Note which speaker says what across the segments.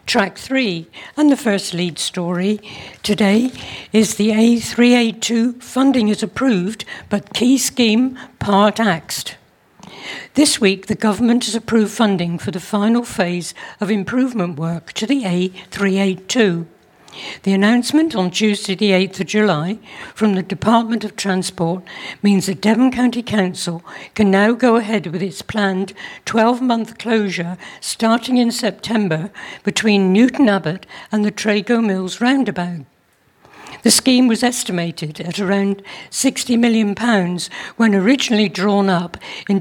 Speaker 1: track 3, and the first lead story today is the A382 funding is approved, but key scheme part axed. This week, the government has approved funding for the final phase of improvement work to the A382. The announcement on Tuesday, the 8th of July, from the Department of Transport means that Devon County Council can now go ahead with its planned 12-month closure starting in September between Newton Abbot and the Trago Mills roundabout. The scheme was estimated at around £60 million when originally drawn up in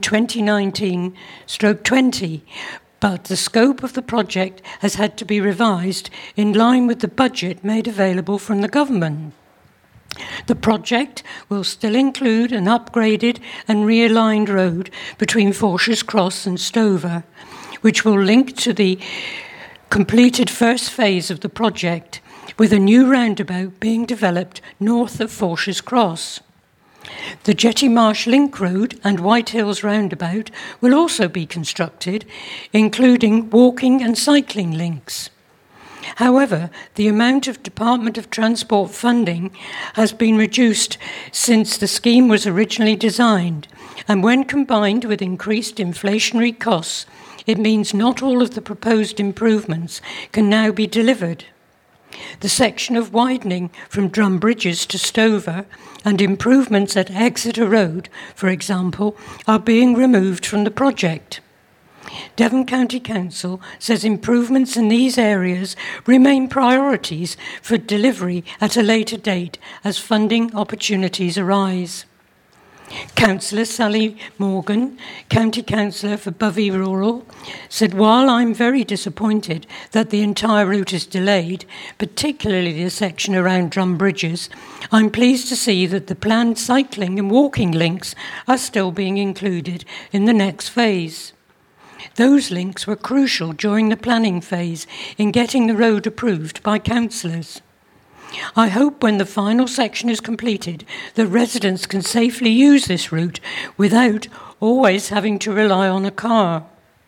Speaker 1: 2019/20, but the scope of the project has had to be revised in line with the budget made available from the government. The project will still include an upgraded and realigned road between Forshers Cross and Stover, which will link to the completed first phase of the project, with a new roundabout being developed north of Forshers Cross. The Jetty Marsh Link Road and White Hills Roundabout will also be constructed, including walking and cycling links. However, the amount of Department of Transport funding has been reduced since the scheme was originally designed, and when combined with increased inflationary costs, it means not all of the proposed improvements can now be delivered. The section of widening from Drum Bridges to Stover and improvements at Exeter Road, for example, are being removed from the project. Devon County Council says improvements in these areas remain priorities for delivery at a later date as funding opportunities arise. Councillor Sally Morgan, County Councillor for Bovey Rural, said, "While I'm very disappointed that the entire route is delayed, particularly the section around Drum Bridges, I'm pleased to see that the planned cycling and walking links are still being included in the next phase. Those links were crucial during the planning phase in getting the road approved by councillors. I hope when the final section is completed, the residents can safely use this route without always having to rely on a car."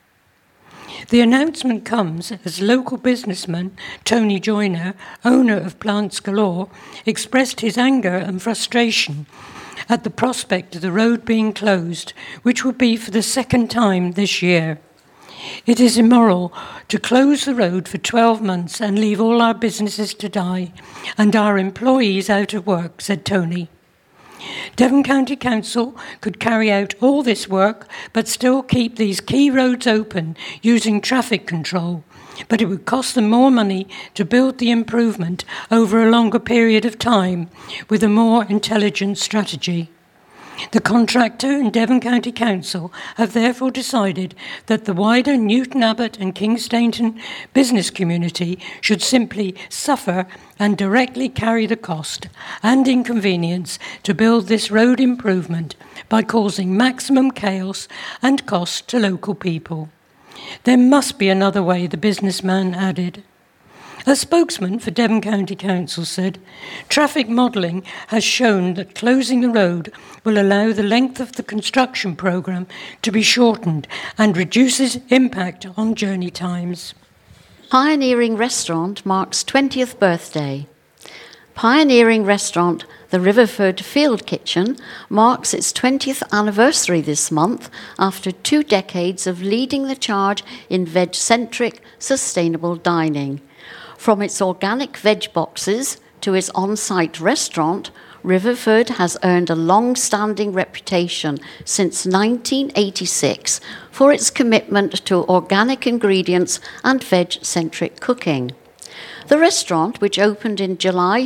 Speaker 1: The announcement comes as local businessman Tony Joyner, owner of Plants Galore, expressed his anger and frustration at the prospect of the road being closed, which will be for the second time this year. "It is immoral to close the road for 12 months and leave all our businesses to die and our employees out of work," said Tony. Devon County Council could carry out all this work but still keep these key roads open using traffic control, but it would cost them more money to build the improvement over a longer period of time with a more intelligent strategy. The contractor and Devon County Council have therefore decided that the wider Newton Abbot and Kingstainton business community should simply suffer and directly carry the cost and inconvenience to build this road improvement by causing maximum chaos and cost to local people. There must be another way, the businessman added. A spokesman for Devon County Council said, "Traffic modelling has shown that closing the road will allow the length of the construction programme to be shortened and reduces impact on journey times."
Speaker 2: Pioneering Restaurant marks 20th birthday. Pioneering Restaurant, the Riverford Field Kitchen, marks its 20th anniversary this month after 2 decades of leading the charge in veg-centric, sustainable dining. From its organic veg boxes to its on-site restaurant, Riverford has earned a long-standing reputation since 1986 for its commitment to organic ingredients and veg-centric cooking. The restaurant, which opened in July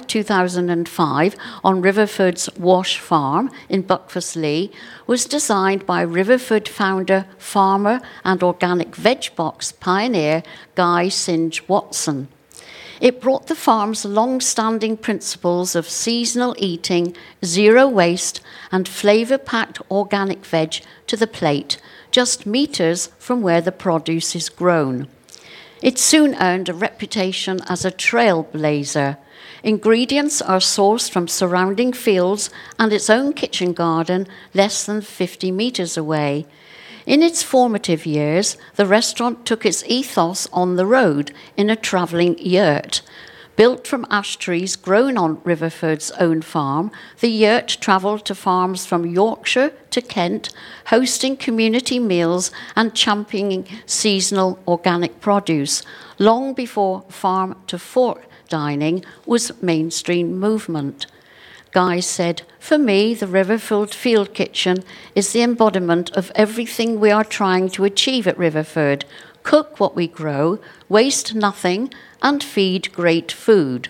Speaker 2: 2005 on Riverford's Wash Farm in Buckfastleigh, was designed by Riverford founder, farmer and organic veg box pioneer Guy Singe Watson. It brought the farm's long-standing principles of seasonal eating, zero waste, and flavour-packed organic veg to the plate, just metres from where the produce is grown. It soon earned a reputation as a trailblazer. Ingredients are sourced from surrounding fields and its own kitchen garden less than 50 metres away. In its formative years, the restaurant took its ethos on the road in a travelling yurt. Built from ash trees grown on Riverford's own farm, the yurt travelled to farms from Yorkshire to Kent, hosting community meals and championing seasonal organic produce, long before farm-to-fork dining was mainstream movement. Guy said, "For me, the Riverford Field Kitchen is the embodiment of everything we are trying to achieve at Riverford. Cook what we grow, waste nothing, and feed great food."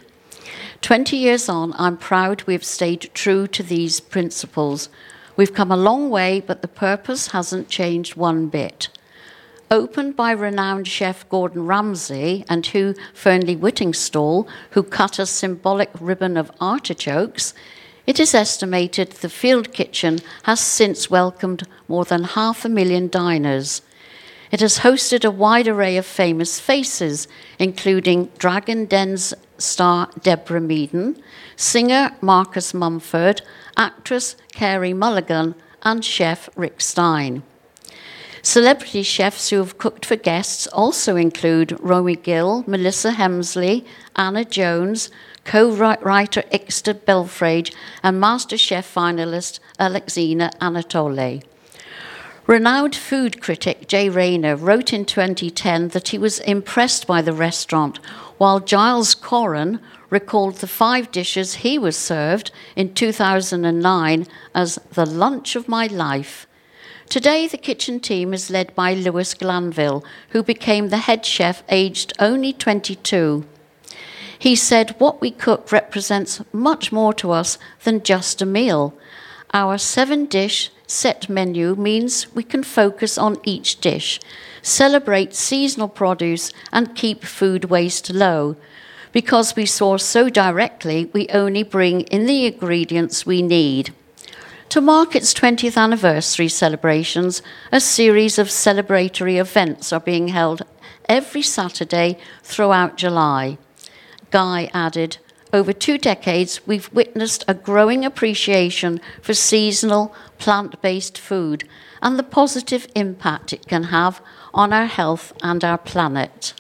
Speaker 2: 20 years on, I'm proud we've stayed true to these principles. We've come a long way, but the purpose hasn't changed one bit. Opened by renowned chef Gordon Ramsay and Hugh Fernley Whittingstall, who cut a symbolic ribbon of artichokes, it is estimated the Field Kitchen has since welcomed more than 500,000 diners. It has hosted a wide array of famous faces, including Dragon Den's star Deborah Meaden, singer Marcus Mumford, actress Carey Mulligan, and chef Rick Stein. Celebrity chefs who have cooked for guests also include Romy Gill, Melissa Hemsley, Anna Jones, co-writer Ixta Belfrage, and MasterChef finalist Alexina Anatole. Renowned food critic Jay Rayner wrote in 2010 that he was impressed by the restaurant, while Giles Corran recalled the 5 dishes he was served in 2009 as the lunch of my life. Today, the kitchen team is led by Lewis Glanville, who became the head chef aged only 22. He said, "What we cook represents much more to us than just a meal. Our 7-dish set menu means we can focus on each dish, celebrate seasonal produce, and keep food waste low. Because we source so directly, we only bring in the ingredients we need." To mark its 20th anniversary celebrations, a series of celebratory events are being held every Saturday throughout July. Guy added, "Over 2 decades, we've witnessed a growing appreciation for seasonal, plant-based food and the positive impact it can have on our health and our planet."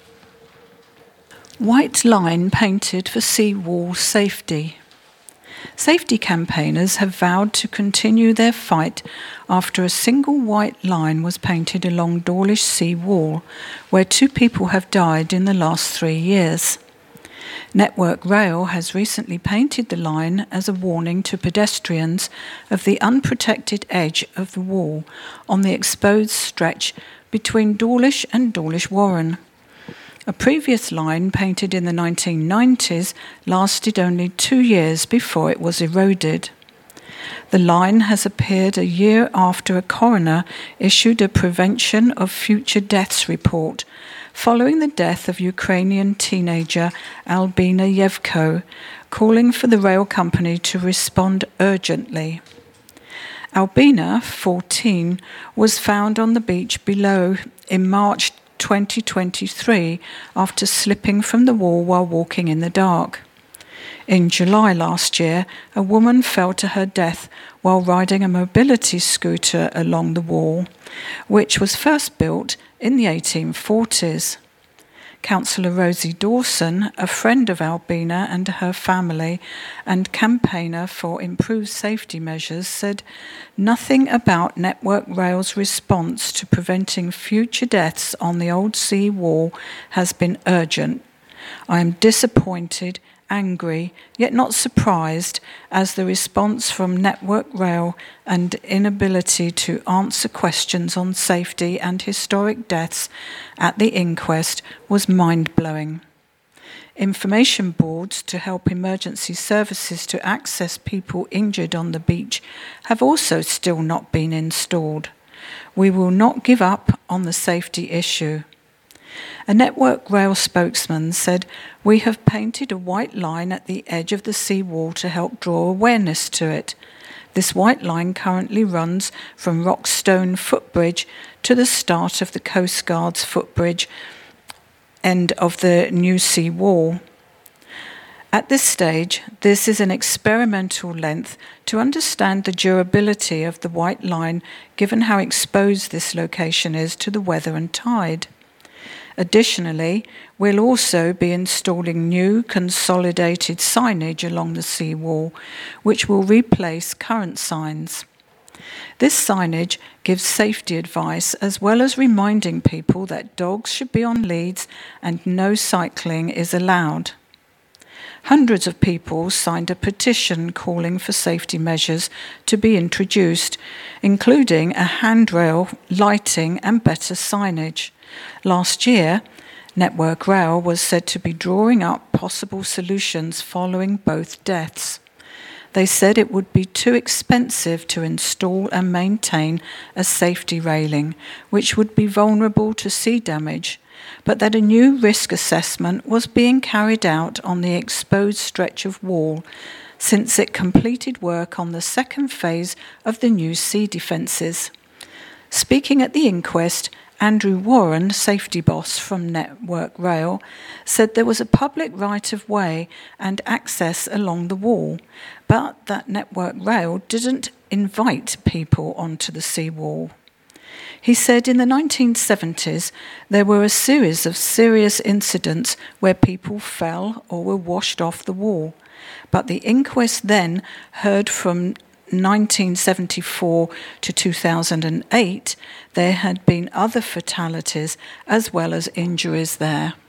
Speaker 3: White line painted for seawall safety. Safety campaigners have vowed to continue their fight after a single white line was painted along Dawlish Sea Wall, where 2 people have died in the last 3 years. Network Rail has recently painted the line as a warning to pedestrians of the unprotected edge of the wall on the exposed stretch between Dawlish and Dawlish Warren. A previous line, painted in the 1990s, lasted only 2 years before it was eroded. The line has appeared a year after a coroner issued a prevention of future deaths report, following the death of Ukrainian teenager Albina Yevko, calling for the rail company to respond urgently. Albina, 14, was found on the beach below in March 2023 after slipping from the wall while walking in the dark. In July last year, a woman fell to her death while riding a mobility scooter along the wall, which was first built in the 1840s. Councillor Rosie Dawson, a friend of Albina and her family and campaigner for improved safety measures, said, "Nothing about Network Rail's response to preventing future deaths on the old sea wall has been urgent. I am disappointed, angry, yet not surprised, as the response from Network Rail and inability to answer questions on safety and historic deaths at the inquest was mind-blowing. Information boards to help emergency services to access people injured on the beach have also still not been installed. We will not give up on the safety issue." A Network Rail spokesman said, "We have painted a white line at the edge of the seawall to help draw awareness to it. This white line currently runs from Rockstone Footbridge to the start of the Coast Guard's footbridge, end of the new sea wall. At this stage, this is an experimental length to understand the durability of the white line given how exposed this location is to the weather and tide. Additionally, we'll also be installing new consolidated signage along the seawall, which will replace current signs. This signage gives safety advice as well as reminding people that dogs should be on leads and no cycling is allowed. Hundreds of people signed a petition calling for safety measures to be introduced, including a handrail, lighting and better signage. Last year, Network Rail was said to be drawing up possible solutions following both deaths. They said it would be too expensive to install and maintain a safety railing, which would be vulnerable to sea damage, but that a new risk assessment was being carried out on the exposed stretch of wall, since it completed work on the second phase of the new sea defences. Speaking at the inquest, Andrew Warren, safety boss from Network Rail, said there was a public right-of-way and access along the wall, but that Network Rail didn't invite people onto the seawall. He said in the 1970s there were a series of serious incidents where people fell or were washed off the wall, but the inquest then heard from 1974 to 2008 there had been other fatalities as well as injuries there.